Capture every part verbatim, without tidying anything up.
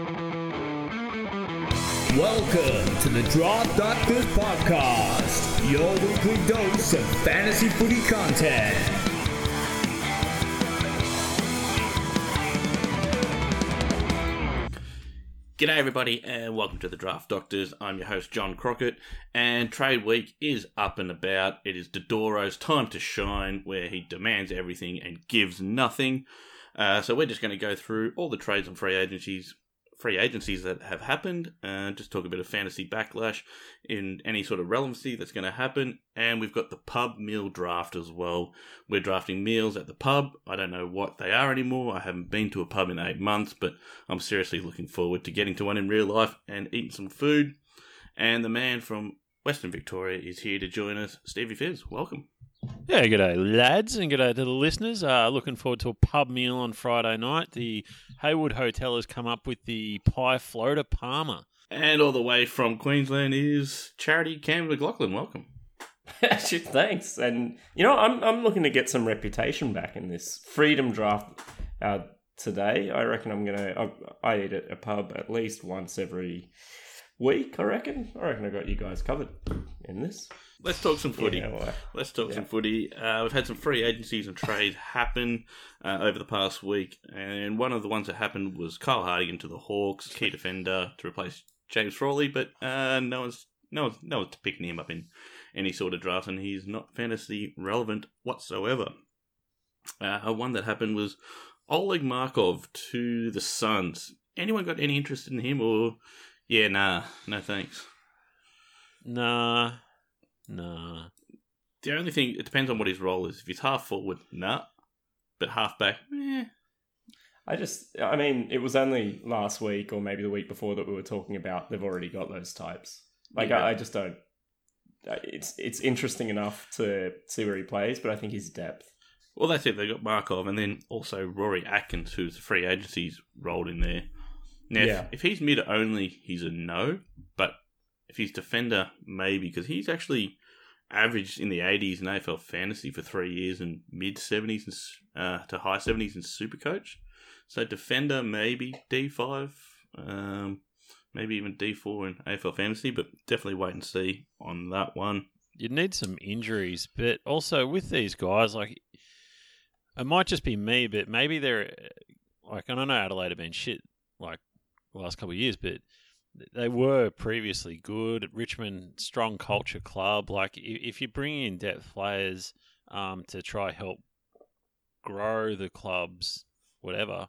Welcome to the Draft Doctors Podcast, your weekly dose of fantasy footy content. G'day everybody and welcome to the Draft Doctors. I'm your host John Crockett, and trade week is up and about. It is Dodoro's time to shine, where he demands everything and gives nothing. Uh, so we're just going to go through all the trades and free agencies free agencies that have happened, and uh, just talk a bit of fantasy backlash in any sort of relevancy that's going to happen. And we've got the pub meal draft as well. We're drafting meals at the pub. I don't know what they are anymore. I haven't been to a pub in eight months, but I'm seriously looking forward to getting to one in real life and eating some food. And the man from Western Victoria is here to join us. Stevie Fizz, welcome. Yeah, g'day lads, and g'day to the listeners. Uh, looking forward to a pub meal on Friday night. The Haywood Hotel has come up with the Pie Floater Parma. And all the way from Queensland is Charity Cam McLaughlin. Welcome. Thanks. And, you know, I'm I'm looking to get some reputation back in this Freedom Draft uh, today. I reckon I'm going to... I eat at a pub at least once every week, I reckon. I reckon I got you guys covered in this. Let's talk some footy. Yeah, well, Let's talk yeah. some footy. Uh, we've had some free agencies and trades happen uh, over the past week, and one of the ones that happened was Kyle Hardigan to the Hawks, key defender to replace James Frawley, but uh, no one's no one's no one's picking him up in any sort of draft, and he's not fantasy relevant whatsoever. Uh, one that happened was Oleg Markov to the Suns. Anyone got any interest in him, or yeah, nah, no thanks. Nah. Nah. The only thing, it depends on what his role is. If he's half forward, nah. But half back, eh. I just, I mean, it was only last week or maybe the week before that we were talking about they've already got those types. Like, Yeah. I, I just don't, it's it's interesting enough to see where he plays, but I think his depth. Well, that's it. They got Markov, and then also Rory Atkins, who's the free agency's rolled in there. Now, Yeah. if, if he's mid only, he's a no. But if he's defender, maybe, because he's actually averaged in the eighties in A F L fantasy for three years and mid seventies uh, to high seventies in Supercoach. So defender, maybe D five, um, maybe even D four in A F L fantasy, but definitely wait and see on that one. You'd need some injuries, but also with these guys, like, it might just be me, but maybe they're, like, I don't know, Adelaide have been shit, like, the last couple of years, but they were previously good. Richmond, strong culture club. Like, if you bring in depth players um, to try help grow the club's whatever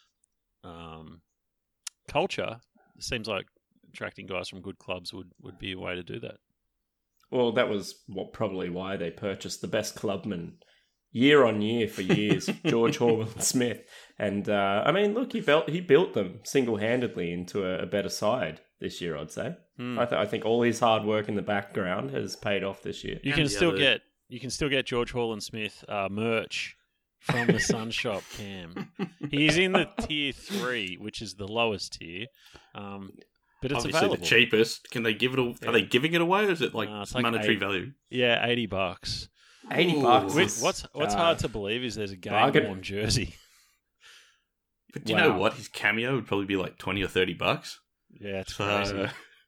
um, culture, it seems like attracting guys from good clubs would, would be a way to do that. Well, that was what probably why they purchased the best clubman year on year for years, George Horwell-Smith. And, uh, I mean, look, he built, he built them single-handedly into a, a better side this year, I'd say. Hmm. I, th- I think all his hard work in the background has paid off this year. You And can the still other- get you can still get George Hall and Smith uh, merch from the Sun Shop, Cam. He's in the tier three, which is the lowest tier, um, but it's Obviously available. the cheapest. Can they give it? All, Yeah. Are they giving it away, or is it like No, it's like monetary eight. value? Yeah, eighty bucks. eighty Ooh. bucks. Wait, is, what's what's uh, hard to believe is there's a game bargain. worn jersey. But do you know Wow. what? His cameo would probably be like twenty or thirty bucks. Yeah, it's So crazy.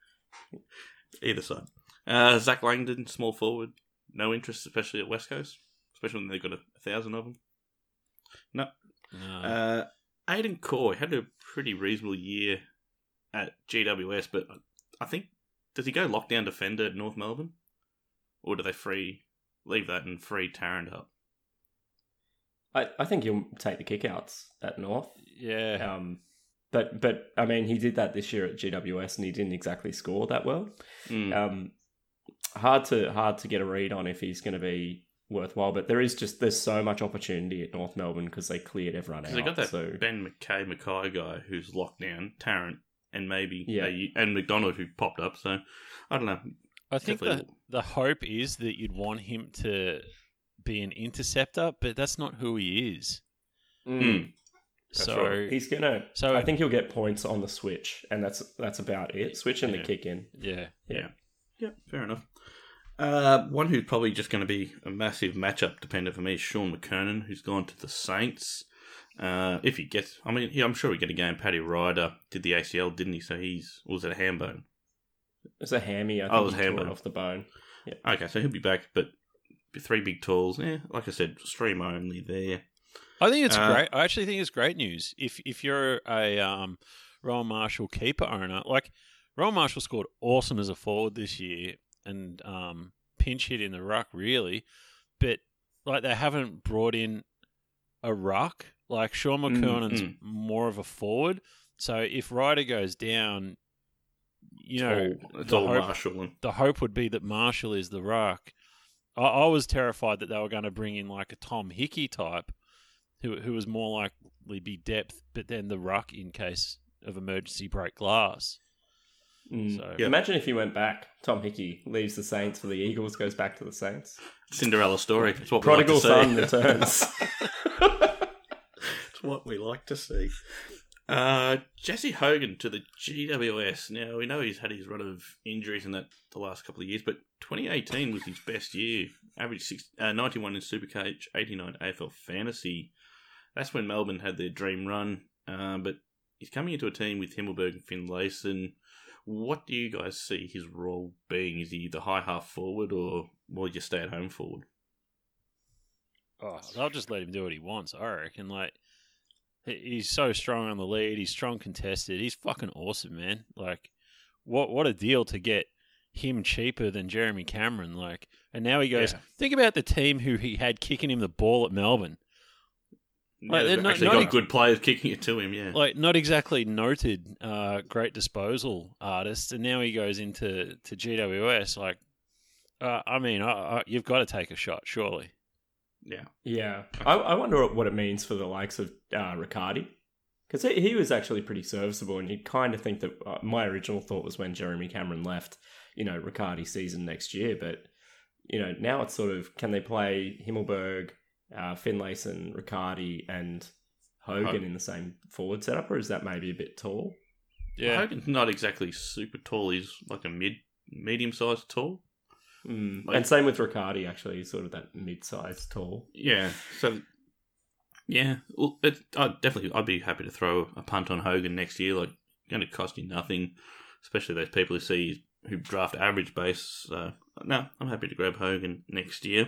either side. Uh, Zach Langdon, small forward, no interest, especially at West Coast, especially when they've got a, a thousand of them. No. No. Uh, Aiden Coy had a pretty reasonable year at G W S, but I think, does he go lockdown defender at North Melbourne? Or do they free, leave that and free Tarrant up? I, I think he'll take the kickouts at North. yeah. Um, but, but, I mean, he did that this year at G W S and he didn't exactly score that well. Mm. Um, hard to hard to get a read on if he's going to be worthwhile, but there is just there's so much opportunity at North Melbourne because they cleared everyone out. Because they got that so Ben McKay Mackay guy who's locked down, Tarrant, and maybe Yeah. they, and McDonald who popped up. So I don't know. I think the, definitely- the hope is that you'd want him to be an interceptor, but that's not who he is. Mm. That's So right. he's gonna. So- I think he'll get points on the switch, and that's that's about it. Switch and Yeah. the kick in. yeah, Yeah. Yeah, fair enough. Uh, one who's probably just going to be a massive matchup dependent for me is Sean McKernan, who's gone to the Saints. Uh, if he gets, I mean, yeah, I'm sure we get a game. Paddy Ryder did the A C L, didn't he? So he's, or was it a ham bone? It was a hammy. I think Oh, it was he a ham tore it bone. off the bone. Okay, so he'll be back, but three big tools. Yeah, like I said, stream only there. I think it's Uh, great. I actually think it's great news. If if you're a um, Rowan Marshall keeper owner, like Rowan Marshall scored awesome as a forward this year and um, pinch hit in the ruck really, but like they haven't brought in a ruck. Like Sean McKernan's mm. more of a forward. So if Ryder goes down, you know, It's all, it's the all hope- Marshall. And, the hope would be that Marshall is the ruck. I, I was terrified that they were going to bring in like a Tom Hickey type, who who was more likely be depth, but then the ruck in case of emergency break glass. Mm. So Yeah. Imagine if he went back. Tom Hickey leaves the Saints for the Eagles, goes back to the Saints. Cinderella story. It's what Prodigal we son like to see. returns. It's what we like to see. Uh, Jesse Hogan to the G W S. Now, we know he's had his run of injuries in that the last couple of years, but twenty eighteen was his best year. Average six, uh, ninety-one in Supercoach, eighty-nine A F L Fantasy. That's when Melbourne had their dream run. Uh, but he's coming into a team with Himmelberg and Finlayson. What do you guys see his role being? Is he the high half forward or more your stay at home forward? Oh, they'll just let him do what he wants, I reckon. Like, he- he's so strong on the lead. He's strong contested. He's fucking awesome, man. Like, what what a deal to get him cheaper than Jeremy Cameron. Like, and now he goes. Yeah. Think about the team who he had kicking him the ball at Melbourne. Like, Yeah, they're they've not- actually not got ex- good players kicking it to him, yeah. Like, not exactly noted uh, great disposal artists, and now he goes into to G W S. Like, uh, I mean, I, I, you've got to take a shot, surely. yeah. Yeah, I, I wonder what it means for the likes of uh, Riccardi, because he, he was actually pretty serviceable, and you'd kind of think that uh, my original thought was when Jeremy Cameron left, you know, Riccardi season next year, but you know now it's sort of can they play Himmelberg, uh, Finlayson, Riccardi, and Hogan Hogan. in the same forward setup, or is that maybe a bit tall? Yeah, Hogan's not exactly super tall. He's like a mid, medium-sized tall. Mm. Like- and same with Riccardi, actually, he's sort of that mid-sized tall. Yeah. So, yeah, well, it, I'd definitely, I'd be happy to throw a punt on Hogan next year. Like, going to cost you nothing, especially those people who see who draft average base. So, no, I'm happy to grab Hogan next year.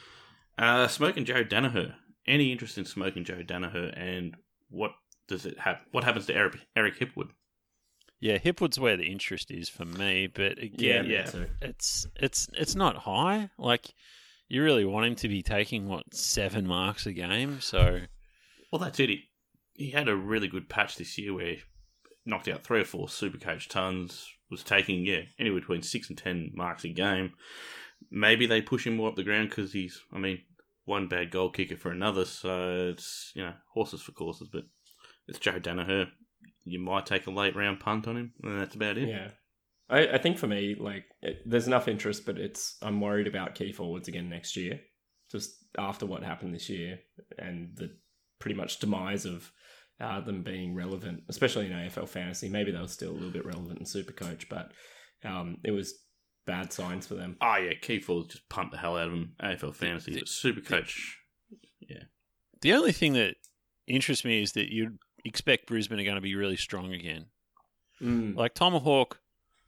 Uh, Smoking Joe Danaher. Any interest in Smoking Joe Danaher, and what does it have? What happens to Eric Eric Hipwood? yeah. Hipwood's where the interest is for me, but again, me yeah. too. it's it's it's not high. Like, you really want him to be taking what seven marks a game. So Well, that's it. He, he had a really good patch this year where he knocked out three or four Supercoach tons, was taking, yeah, anywhere between six and ten marks a game. Maybe they push him more up the ground because he's, I mean, one bad goal kicker for another, so it's, you know, horses for courses, but it's Joe Danaher. You might take a late round punt on him, and that's about it. Yeah. I, I think for me, like, it, there's enough interest, but it's I'm worried about key forwards again next year, just after what happened this year and the pretty much demise of uh, them being relevant, especially in A F L fantasy. Maybe they were still a little bit relevant in Supercoach, but um, it was bad signs for them. Oh, yeah, key forwards just pumped the hell out of him. A F L Fantasy, The- but Supercoach, yeah. the only thing that interests me is that you'd expect Brisbane are going to be really strong again. Mm. Like, Tomahawk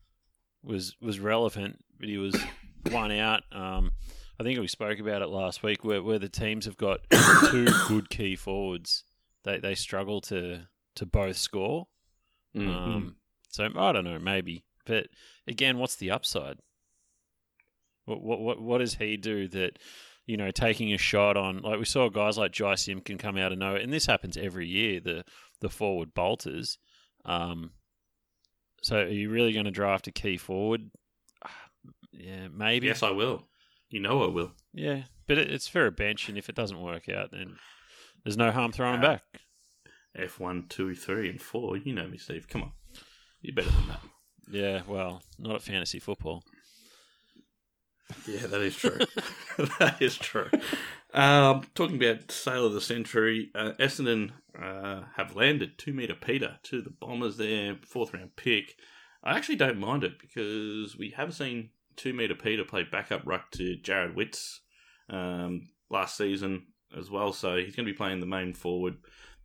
was was relevant, but he was one out. Um, I think we spoke about it last week, where, where the teams have got two good key forwards. They they struggle to to both score. Mm. Um, so I don't know, maybe. But again, what's the upside? What what what what does he do that, you know, taking a shot on, like we saw guys like Jai Simpkin come out of nowhere, and this happens every year, the the forward bolters. Um, so are you really going to draft a key forward? Yeah, maybe. Yes, I will. You know I will. Yeah, but it, it's for a bench, and if it doesn't work out, then there's no harm throwing him Uh, back. F one, two, three, and four. You know me, Steve. Come on. You're better than that. Yeah, well, not at fantasy football. Yeah, that is true. That is true. Um, talking about sale of the century, uh, Essendon uh, have landed two meter Peter to the Bombers there, fourth round pick. I actually don't mind it because we have seen two meter Peter play backup ruck to Jared Witts um, last season as well, so he's going to be playing the main forward.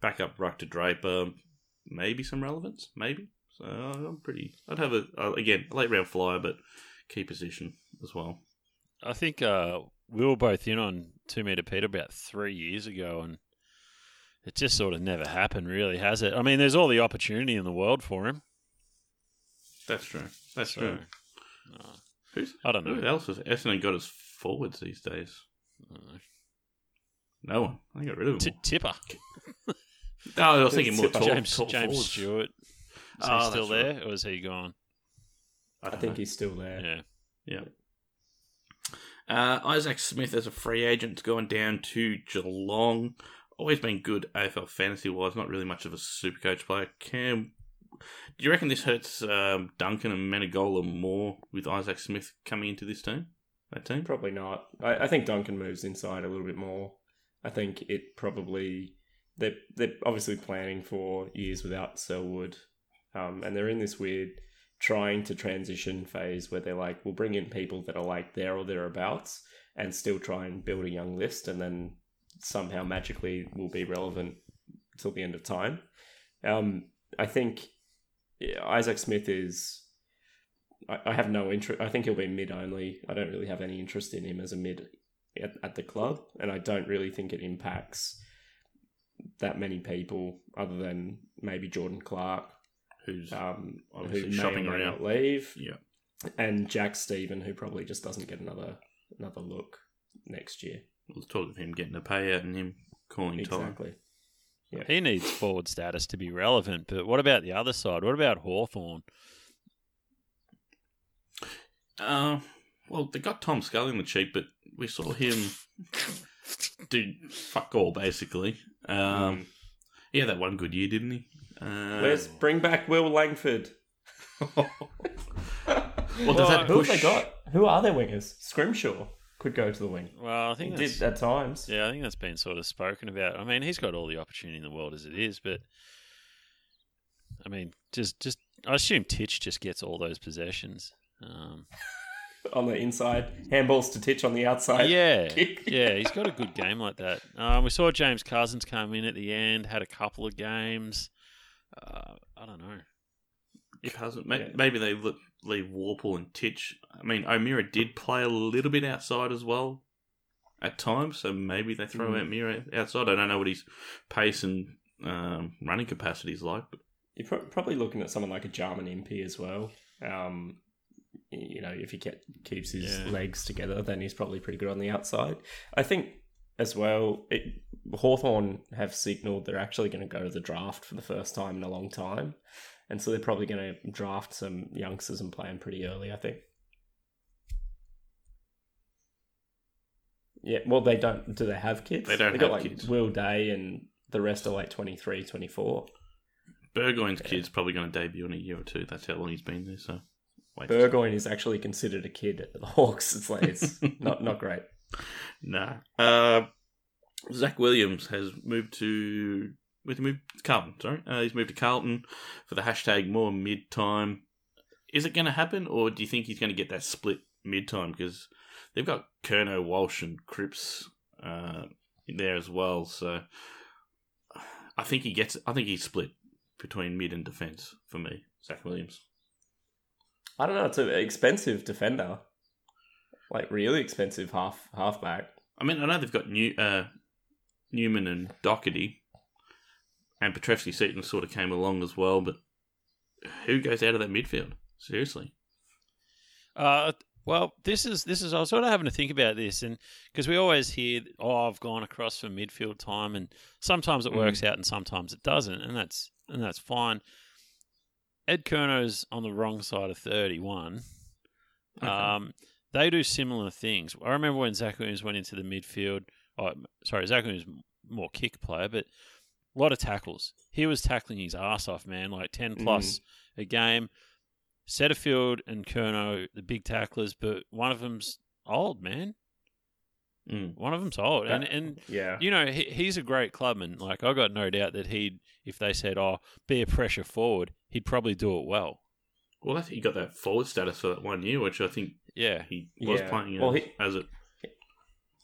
backup ruck to Draper, maybe some relevance, maybe. So I'm pretty. I'd have a uh, again a late round flyer, but key position as well. I think uh, we were both in on two meter Peter about three years ago, and it just sort of never happened, really, has it? I mean, there's all the opportunity in the world for him. That's true. That's So, true. uh, Who's I don't know. Who else has Essendon got as forwards these days? I don't know. No one. I got rid of them. T- Tipper. all. No, I was thinking more Tipper. tall, James, tall James forwards. Stewart. Is Oh, he still that's there, right. or is he gone? I, I don't think know. he's still there. Yeah. Yeah. Uh, Isaac Smith as a free agent going down to Geelong. Always been good A F L fantasy wise. Not really much of a super coach player. Cam, do you reckon this hurts um, Duncan and Menegola more with Isaac Smith coming into this team? That team? Probably not. I, I think Duncan moves inside a little bit more. I think it probably they're they're obviously planning for years without Selwood, um, and they're in this weird trying to transition phase where they're like, we'll bring in people that are like there or thereabouts, and still try and build a young list, and then somehow magically will be relevant till the end of time. Um, I think yeah, Isaac Smith is. I, I have no interest. I think he'll be mid only. I don't really have any interest in him as a mid at, at the club, and I don't really think it impacts that many people other than maybe Jordan Clark, Who's um, who obviously may shopping or may around. not leave, Yeah. and Jack Stephen, who probably just doesn't get another another look next year. Let's talk of him getting a payout and him calling time. Exactly. Yeah. He needs forward status to be relevant, but what about the other side? What about Hawthorn? Uh, well, they got Tom Scully in the cheap, but we saw him do fuck all, basically. Um, Yeah, that one good year, didn't he? Uh, Where's bring back Will Langford? well, does that Who have push? they got? Who are their wingers? Scrimshaw could go to the wing. Well, I He think did that's, at times. yeah, I think that's been sort of spoken about. I mean, he's got all the opportunity in the world as it is, but I mean, just just I assume Titch just gets all those possessions. Um, On the inside, handballs to Titch on the outside. yeah, kick. yeah, he's got a good game like that. Um, we saw James Cousins come in at the end, had a couple of games. Uh, I don't know. Cousin, may- Yeah. maybe they li- leave Warple and Titch. I mean, O'Meara did play a little bit outside as well at times, so maybe they throw Mm. O'Meara outside. I don't know what his pace and um, running capacity is like, but You're pro- probably looking at someone like a Jarman Impey as well. Um, you know, if he ke- keeps his Yeah. legs together, then he's probably pretty good on the outside. I think as well, it, Hawthorn have signalled they're actually going to go to the draft for the first time in a long time. And so they're probably going to draft some youngsters and play them pretty early, I think. Yeah, well, they don't. Do they have kids? They don't They got have like kids. Will Day, and the rest are like twenty-three, twenty-four. Burgoyne's kid's probably going to debut in a year or two. That's how long he's been there, so wait. Burgoyne is actually considered a kid at the Hawks. It's like it's not not great. Nah. Uh, Zach Williams has moved to... With moved to Carlton, sorry. Uh, he's moved to Carlton for the hashtag more mid-time. Is it going to happen, or do you think he's going to get that split mid-time? Because they've got Kerno, Walsh, and Cripps uh, in there as well. So I think he gets. I think he's split between mid and defence for me, Zach Williams. I don't know. It's an expensive defender, like really expensive half halfback. I mean, I know they've got New, uh, Newman and Doherty, and Petrevsky Seaton sort of came along as well, but who goes out of that midfield? Seriously. Uh, well, this is this is I was sort of having to think about this, and because we always hear, oh, I've gone across for midfield time, and sometimes it works out, and sometimes it doesn't, and that's and that's fine. Ed Kerno's on the wrong side of thirty-one. Okay. Um, they do similar things. I remember when Zach Williams went into the midfield. Oh, sorry, Zach Williams was more kick player, but a lot of tackles. He was tackling his ass off, man, like ten plus a game. Setterfield and Kerno, the big tacklers, but one of them's old, man. Mm. One of them's old, and and Yeah, you know he, he's a great clubman. Like I got no doubt that he'd, if they said, "Oh, be a pressure forward," he'd probably do it well. Well, I think he got that forward status for that one year, which I think Yeah, he was Yeah. playing Well, as, he- as it.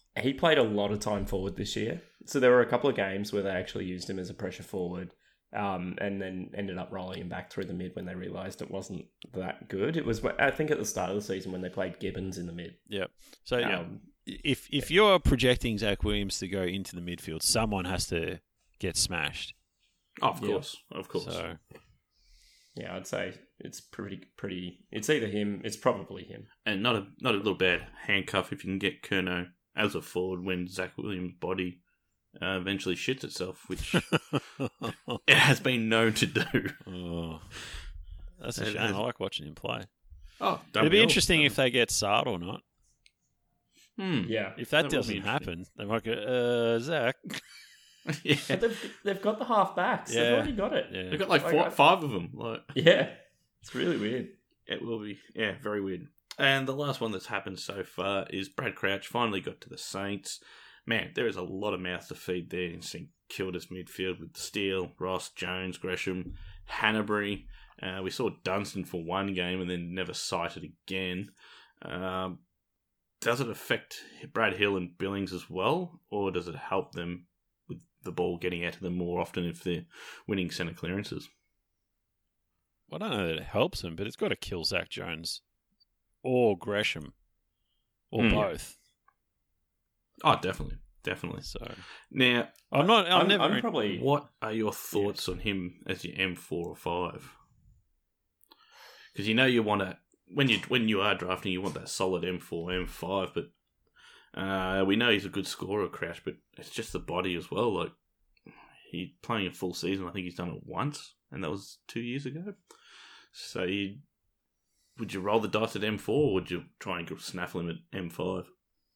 he played a lot of time forward this year. So there were a couple of games where they actually used him as a pressure forward, um, and then ended up rolling him back through the mid when they realised it wasn't that good. It was, I think, at the start of the season when they played Gibbons in the mid. Yeah. So Um, if if you're projecting Zach Williams to go into the midfield, someone has to get smashed. Oh, of Yeah. course, of course. So Yeah, I'd say it's pretty, pretty. It's either him. It's probably him. And not a not a little bad handcuff if you can get Curnow as a forward when Zach Williams' body uh, eventually shits itself, which it has been known to do. oh, that's a It shame. is. I like watching him play. Oh, It'd be interesting if they get Sard or not. Hmm. Yeah. If that, That would be doesn't interesting. happen, they might go, uh, Zach. yeah. But they've, they've got the half backs. Yeah. They've already got it. Yeah. They've got like Like, four, I- five of them. Like Yeah. It's really weird. it will be, yeah, very weird. And the last one that's happened so far is Brad Crouch finally got to the Saints. Man, there is a lot of mouths to feed there in Saint Kilda's midfield with Steele, Ross, Jones, Gresham, Hanbury. Uh, we saw Dunstan for one game and then never sighted again. Um, does it affect Brad Hill and Billings as well, or does it help them with the ball getting out to them more often if they're winning centre clearances? I don't know that it helps him, but it's got to kill Zach Jones or Gresham or Hmm. both. Oh, definitely, definitely. So Now, I'm not. I'm, I'm, never. I'm probably. what are your thoughts on him as your M four or five? Because you know you want to when you when you are drafting, you want that solid M four, M five. But uh, we know he's a good scorer, Crouch, but it's just the body as well. Like he playing a full season, I think he's done it once, and that was two years ago. So you, would you roll the dice at M four, or would you try and snaffle him at M five?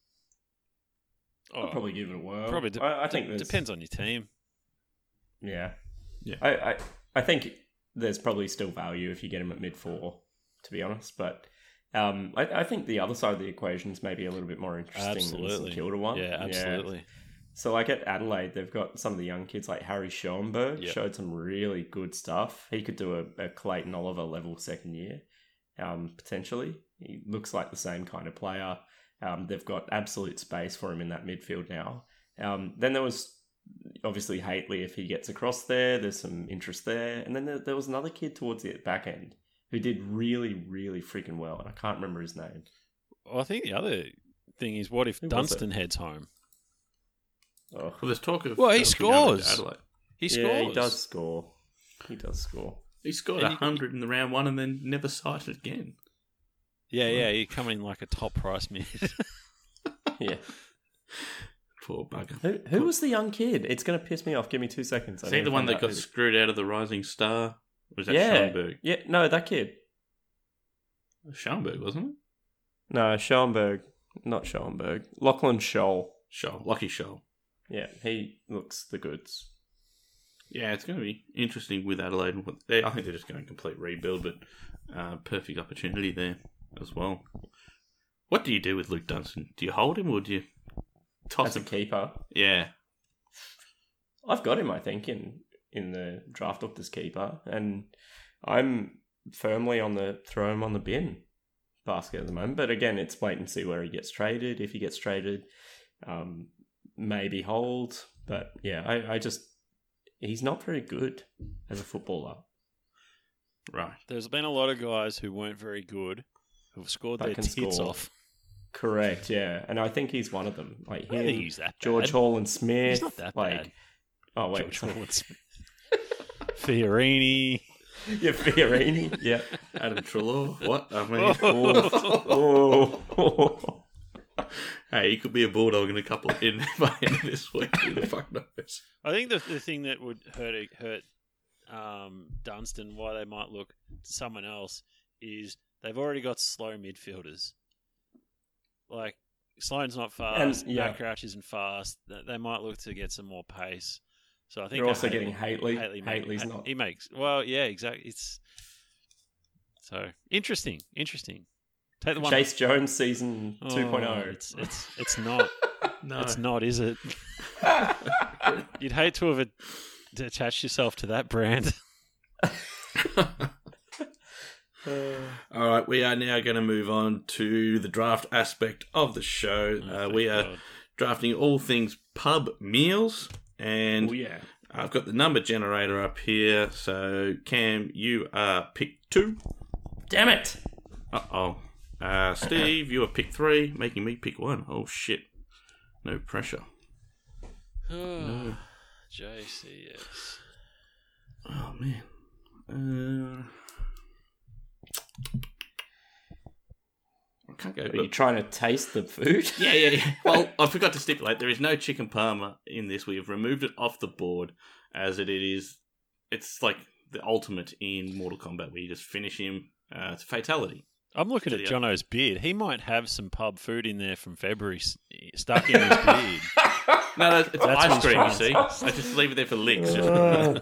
Oh, I'll probably give it a whirl. probably de- I, I de- think there's- depends on your team. Yeah. Yeah. I, I, I think there's probably still value if you get him at mid four, to be honest. But um, I, I think the other side of the equation is maybe a little bit more interesting than the Absolutely. St Kilda one. Yeah, absolutely. So, like at Adelaide, they've got some of the young kids, like Harry Schoenberg, Yep. showed some really good stuff. He could do a, a Clayton Oliver level second year, um, potentially. He looks like the same kind of player. Um, they've got absolute space for him in that midfield now. Um, then there was obviously Haitley, if he gets across there, there's some interest there. And then there, there was another kid towards the back end who did really, really freaking well. And I can't remember his name. Well, I think the other thing is, what if Who was Dunstan heads home? Oh. Well, there's talk of Well, he Dunstan going to scores. Adelaide. He scores. Yeah, he does score. He does score. He scored And a he- hundred in the round one and then never sighted again. Yeah, yeah. You come in like a top price mid. Yeah. Poor bugger. Who, who was the young kid? It's going to piss me off. Give me two seconds. I Is need he to the one find that out got who- screwed out of the Rising Star? Or was that Yeah. Schoenberg? Yeah, no, that kid. Schoenberg, wasn't it? No, Schoenberg. Not Schoenberg. Lachlan Scholl. Scholl. Lucky Scholl. Yeah, he looks the goods. Yeah, it's going to be interesting with Adelaide. They- I think they're just going to complete rebuild, but uh, perfect opportunity there as well. What do you do with Luke Dunstan? Do you hold him or do you toss As a him? keeper. Yeah. I've got him, I think, in, in the draft doctor's keeper. And I'm firmly on the throw him on the bin basket at the moment. But again, it's wait and see where he gets traded. If he gets traded, um, maybe hold. But yeah, I, I just... He's not very good as a footballer. Right. There's been a lot of guys who weren't very good who've scored That their can tits score. off. Correct, yeah. And I think he's one of them. Like I don't think him, he's that George bad. Hall and Smith. He's not that like, bad. Oh, wait. George Hall and Smith. Fiorini. Yeah, Fiorini. Yeah. Adam Treloar. What? I mean, Oh. oh. hey, he could be a Bulldog in a couple in by the end of this week. Who the fuck knows? I think the the thing that would hurt hurt um, Dunstan, why they might look to someone else, is they've already got slow midfielders. Like Sloane's not fast, And, yeah. Matt Crouch isn't fast. They they might look to get some more pace. So I think You're also Haley- getting Haitley. Haley make- Haitley's Ha- not. He makes well, yeah, exactly. It's so interesting, interesting. Take the one. Chase Jones season Oh, two point oh. It's it's it's not. No. It's not, is it? You'd hate to have a, attached yourself to that brand. All right, we are now going to move on to the draft aspect of the show. Oh, uh, thank we are God. drafting all things pub meals. And Oh, yeah. I've got the number generator up here. So, Cam, you are pick two. Damn it! Uh-oh. Uh, Steve, you are pick three, making me pick one. Oh, shit. No pressure. Oh, J C S. Oh, man. Uh, I can't go. Are you trying to taste the food? Yeah, yeah, yeah. Well, I forgot to stipulate there is no chicken parma in this. We have removed it off the board as it is. It's like the ultimate in Mortal Kombat where you just finish him. Uh, it's a fatality. I'm looking at Yeah. Jono's beard. He might have some pub food in there from February s- stuck in his beard. No, no, it's That's ice what he's cream, you trying see. I just leave it there for licks. Uh.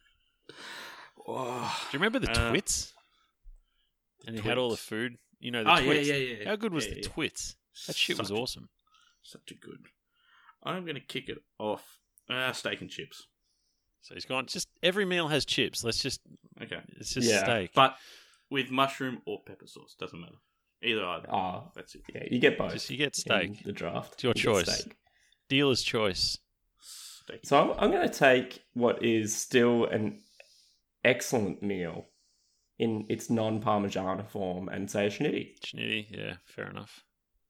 Oh. Do you remember the Uh, twits? And he had all the Twits. food. You know, the Oh, yeah, twits. yeah, yeah. How good was Yeah, the yeah. twits? That shit was Such a- awesome. Such a good. I'm going to kick it off. Uh, steak and chips. So he's gone. Just every meal has chips. Let's just. Okay. It's just Yeah, steak. But with mushroom or pepper sauce. Doesn't matter. Either either. Oh, That's it. yeah, you get both. Just you get in steak. the draft. It's your You get choice. steak. Dealer's choice. Steak. So I'm, I'm going to take what is still an excellent meal in its non-Parmigiana form and say schnitty. Schnitty. Yeah, fair enough.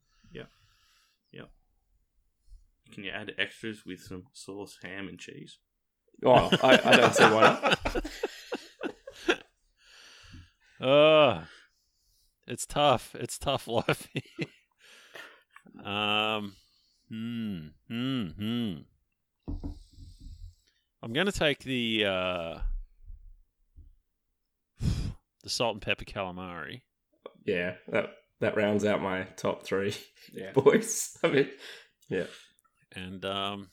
Can you add extras with some sauce, ham, and cheese? Oh, I, I don't see why not. Oh, it's tough. It's tough life. um, hmm, hmm, hmm. I'm gonna take the uh, the salt and pepper calamari. Yeah, that that rounds out my top three Yeah. boys. I mean, yeah. And um,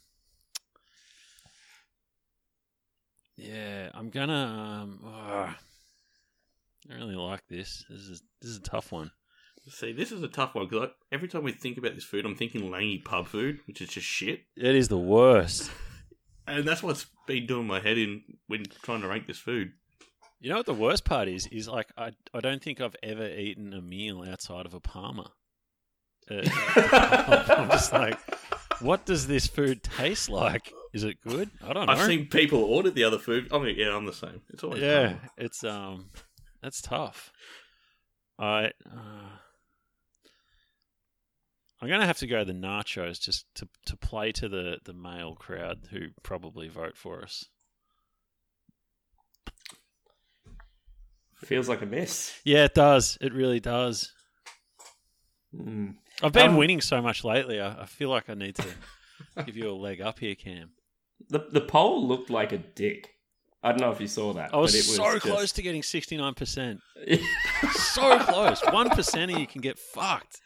yeah, I'm gonna. Um, ah, I don't really like this. This is this is a tough one. See, this is a tough one because every time we think about this food, I'm thinking Langy pub food, which is just shit. It is the worst. And that's what's been doing my head in when trying to rank this food. You know what the worst part is? Is like I I don't think I've ever eaten a meal outside of a Parma. Uh, I'm just like, what does this food taste like? Is it good? I don't know. I've seen people order the other food. I mean, yeah, I'm the same. It's always yeah, Parma. it's um, that's tough. I uh, I'm gonna have to go the nachos just to to play to the the male crowd who probably vote for us. Feels like a miss. Yeah, it does. It really does. Mm. I've been Um, winning so much lately. I, I feel like I need to give you a leg up here, Cam. The the poll looked like a dick. I don't know if you saw that. I was, but it was so just... close to getting sixty-nine percent. So close. one percent of you can get fucked.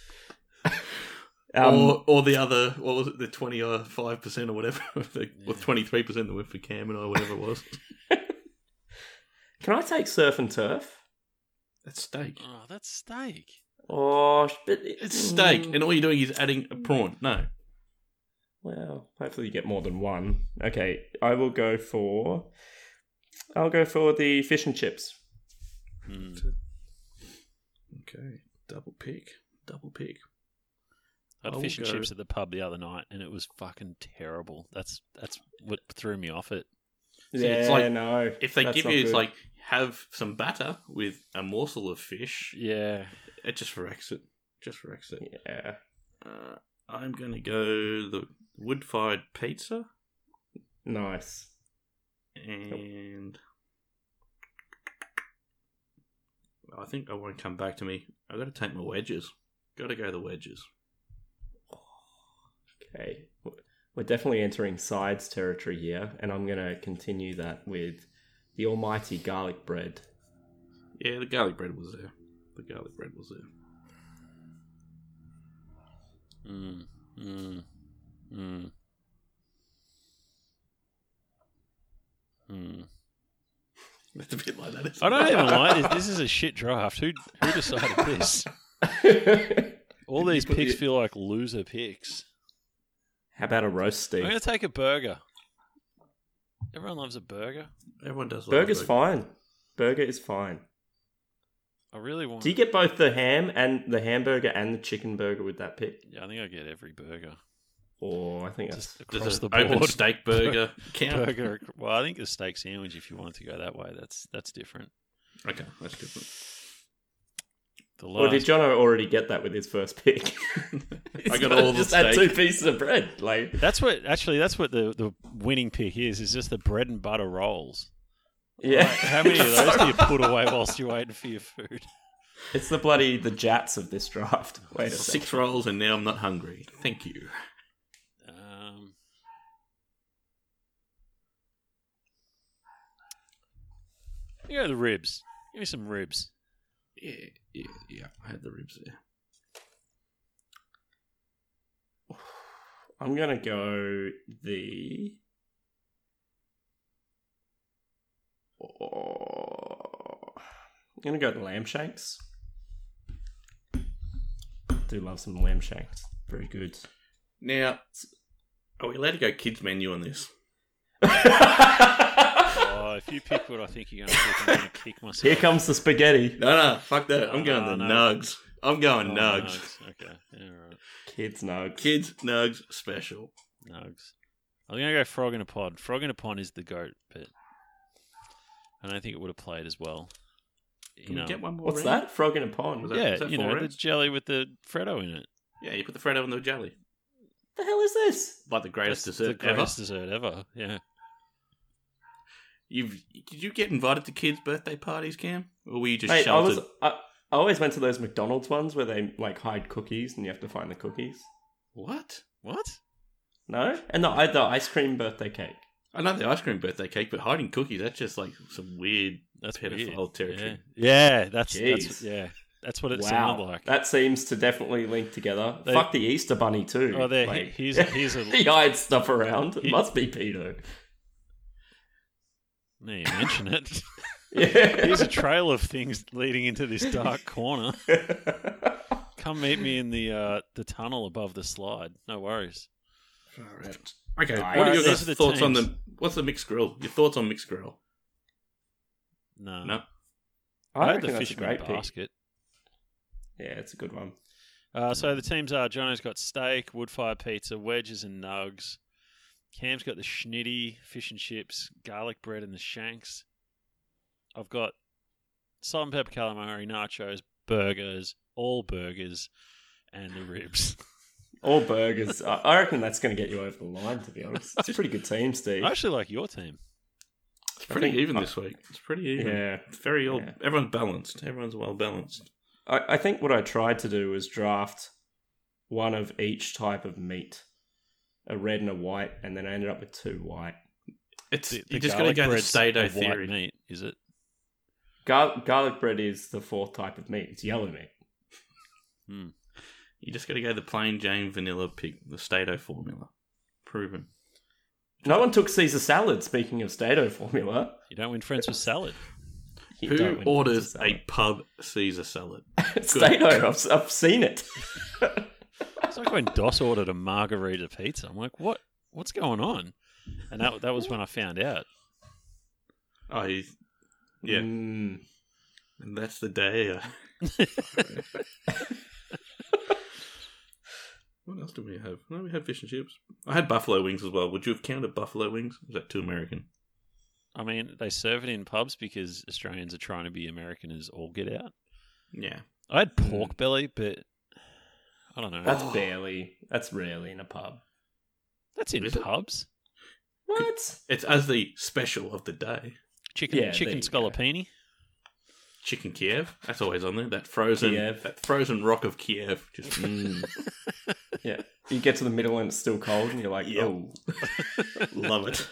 Um, or, or the other, what was it, the twenty-five percent or whatever, the, or twenty-three percent that went for Cam and I, whatever it was. Can I take surf and turf? That's steak. Oh, that's steak. Oh, but It's steak, and all you're doing is adding a prawn. No. Well, hopefully you get more than one. Okay, I will go for. I'll go for the fish and chips. Hmm. Okay, double pick. Double pick. I had I will fish and go- chips at the pub the other night, and it was fucking terrible. That's that's what threw me off it. See, yeah, it's like- no. If they that's give not you, it's good. like, have some batter with a morsel of fish, Yeah. it just wrecks it. Just wrecks it. Yeah. Uh, I'm going to go the wood-fired pizza, Nice. and I think I won't come back to me. I've got to take my wedges. Got to go the wedges. Okay. We're definitely entering sides territory here, and I'm going to continue that with the almighty garlic bread. Yeah, the garlic bread was there. The garlic bread was there. Mm. Mm. Mm. Mm. It's a bit like that. Isn't I don't it? even like this. This is a shit draft. Who who decided this? All these put picks the- feel like loser picks. How about a roast I'm Steve? going to take a burger. Everyone loves a burger. Everyone does. love Burger's burger. fine. Burger is fine. I really want. Do you get both the ham and the hamburger and the chicken burger with that pick? Yeah, I think I get every burger. or I think that's Just Does across an the open board. steak burger count? Burger. Well, I think a steak sandwich. If you wanted to go that way, that's that's different. Okay, that's different. The Or did last, Jono already get that with his first pick? I got all the just had steak. two pieces of bread. Like, that's what actually that's what the, the winning pick is. Is just the bread and butter rolls. yeah, Like, how many of those do you put away whilst you're waiting for your food? it's the bloody the Jats of this draft. Wait a second. Six rolls, and now I'm not hungry. Thank you. Um, you go the ribs. Give me some ribs. Yeah, yeah, yeah. I had the ribs there. I'm gonna go the. Oh, I'm gonna go the lamb shanks. Do love some lamb shanks. Very good. Now, are we allowed to go kids menu on this? Oh, if you pick what I think you're going to pick, I'm going to kick myself. Here comes the spaghetti. No, no, fuck that. I'm Oh, going no, the no. nugs. I'm going Oh, nugs. Okay, yeah, right. Kids nugs. Kids nugs special. Nugs. I'm going to go frog in a pod. Frog in a pond is the goat, but I don't think it would have played as well. You Can know, we get one more? What's round? that? Frog in a pond. Was What that- yeah, is that you four know, the rounds? jelly with the Freddo in it. Yeah, you put the Freddo in the jelly. the hell is this? Like the greatest That's dessert the ever. greatest dessert ever. Yeah. You've did you get invited to kids' birthday parties, Cam, or were you just Mate, I sheltered? was. I, I always went to those McDonald's ones where they like hide cookies and you have to find the cookies. What? What? No, and the I the ice cream birthday cake. I know the ice cream birthday cake, but hiding cookies—that's just like some weird That's pedophile weird. territory. Yeah, yeah that's, Jeez. that's yeah, that's what it Wow, sounded like. that seems to definitely link together. They- Fuck the Easter Bunny too. Oh, there. Like, Here's here's a. he hides stuff around. It He- must be pedo. Now you mention it. Yeah. Here's a trail of things leading into this dark corner. Come meet me in the uh, the tunnel above the slide. No worries. Alright. Okay, Alright, what are your these guys' are the thoughts on teams. the? What's the mixed grill? Your thoughts on mixed grill? No. No. I, I had reckon the that's a fisherman great pick. basket. Yeah, it's a good one. Uh, so the teams are Jono's got steak, wood-fire pizza, wedges and nugs. Cam's got the schnitty, fish and chips, garlic bread and the shanks. I've got salt and pepper calamari, nachos, burgers, all burgers, and the ribs. All burgers. I I reckon that's going to get you over the line, to be honest. It's a pretty good team, Steve. I actually like your team. It's pretty think- even this week. It's pretty even. Yeah. It's very all. Yeah. Everyone's balanced. Everyone's well balanced. I, I think what I tried to do was draft one of each type of meat, a red and a white, and then I ended up with two white. It's The, you the just got to garlic go the bread's Stato a white theory. meat, is it? Gar- garlic bread is the fourth type of meat. It's yellow meat. Hmm. You just got to go the plain Jane vanilla pick, the Stato formula. Proven. No one took Caesar salad, speaking of Stato formula. You don't win friends with salad. You Who don't win orders Caesar a salad. pub Caesar salad? Stato? I've, I've seen it. It's like when Doss ordered a margarita pizza. I'm like, what? What's going on? And that that was when I found out. Oh, you, yeah. Mm. And that's the day. Uh, what else do we have? No, we had fish and chips. I had buffalo wings as well. Would you have counted buffalo wings? Was that too American? I mean, they serve it in pubs because Australians are trying to be American as all get out. Yeah. I had pork belly, but I don't know. That's barely. That's rarely in a pub. That's in Is it? pubs. What? It's as the special of the day. Chicken, Yeah, chicken there you go. scallopini. Chicken Kiev. That's always on there. That frozen, Kiev. that frozen rock of Kiev. Just mm, Yeah. You get to the middle and it's still cold, and you're like, Yep. oh. love it.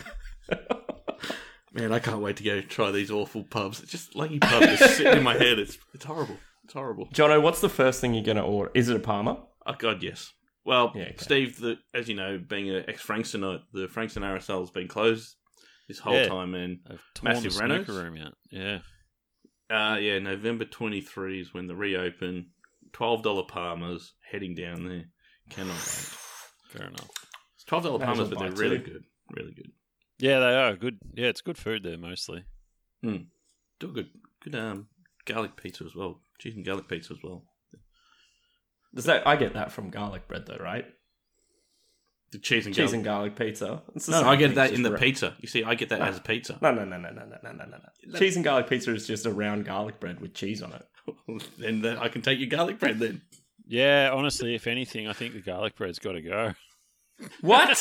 Man, I can't wait to go try these awful pubs. It's just Lucky Pub is sitting in my head. It's it's horrible. It's horrible. Jono, what's the first thing you're going to order? Is it a Parma? Oh God, yes. Well, Yeah, okay. Steve, the, as you know, being an ex-Frankstonite, the Frankston R S L has been closed this whole Yeah. time, and They've torn Massive the snooker renos? room out. Yeah. uh, yeah, November twenty-third is when the reopen. Twelve dollar Palmers heading down there. Cannot wait. Fair enough. It's twelve dollar May as Palmers, well but buy they're really two. good. Really good. Yeah, they are good. Yeah, it's good food there mostly. Mm. Do a good, good um, garlic pizza as well. Cheese and garlic pizza as well. Does that? I get that from garlic bread, though, right? The cheese and cheese garlic. and garlic pizza. It's the No, same I get thing, that it's in the just pizza. You see, I get that No. as a pizza. ra- No, no, no, no, no, no, no, no, no. Cheese and garlic pizza is just a round garlic bread with cheese on it. Then that, I can take your garlic bread then. Yeah, honestly, if anything, I think the garlic bread's got to go. What?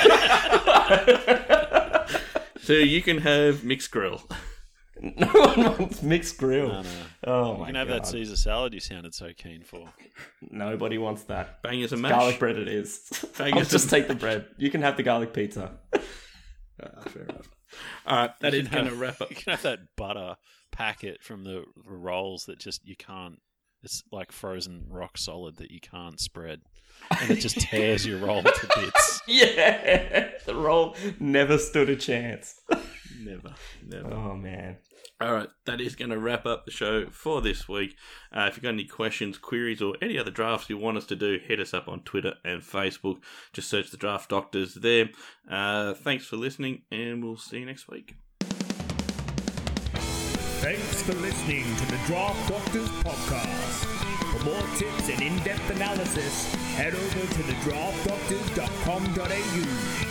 So you can have mixed grill. No one wants mixed grill. No, no. Oh You my can have god! that Caesar salad you sounded so keen for. Nobody wants that. Bangers and mash. Garlic bread it is. Bangers I'll just and- take the bread. You can have the garlic pizza. Ah, fair enough. All right, that You is can going to have- wrap up. You can have that butter packet from the the rolls that just you can't. It's like frozen rock solid that you can't spread, and it just tears your roll to bits. Yeah, the roll never stood a chance. Never, never. Oh man. All right, that is going to wrap up the show for this week. Uh, if you've got any questions, queries, or any other drafts you want us to do, hit us up on Twitter and Facebook. Just search the Draft Doctors there. Uh, thanks for listening, and we'll see you next week. Thanks for listening to the Draft Doctors podcast. For more tips and in-depth analysis, head over to the draft doctors dot com dot a u.